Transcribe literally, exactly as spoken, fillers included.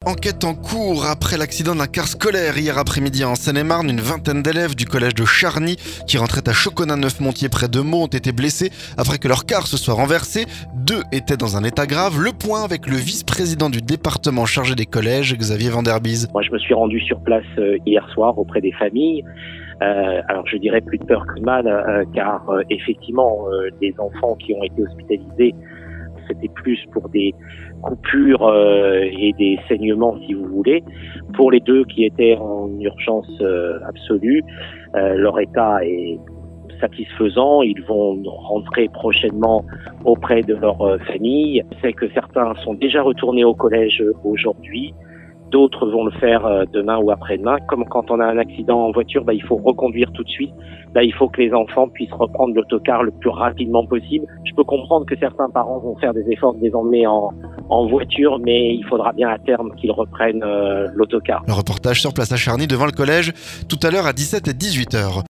Enquête en cours après l'accident d'un car scolaire hier après-midi en Seine-et-Marne. Une vingtaine d'élèves du collège de Charny qui rentraient à Choconin-Neuf-Montier près de Meaux ont été blessés après que leur car se soit renversé. Deux étaient dans un état grave. Le point avec le vice-président du département chargé des collèges, Xavier Van der Bies. Moi, je me suis rendu sur place euh, hier soir auprès des familles. Euh, alors, je dirais plus de peur que de mal, euh, car euh, effectivement, euh, les enfants qui ont été hospitalisés, c'était plus pour des coupures euh, et des saignements, si vous voulez. Pour les deux qui étaient en urgence euh, absolue, euh, leur état est satisfaisant. Ils vont rentrer prochainement auprès de leur euh, famille. Je sais que certains sont déjà retournés au collège aujourd'hui. D'autres vont le faire demain ou après-demain. Comme quand on a un accident en voiture, bah, il faut reconduire tout de suite. Là, il faut que les enfants puissent reprendre l'autocar le plus rapidement possible. Je peux comprendre que certains parents vont faire des efforts de les emmener en, en voiture, mais il faudra bien à terme qu'ils reprennent euh, l'autocar. Le reportage sur place à Charny devant le collège tout à l'heure à dix-sept et dix-huit heures.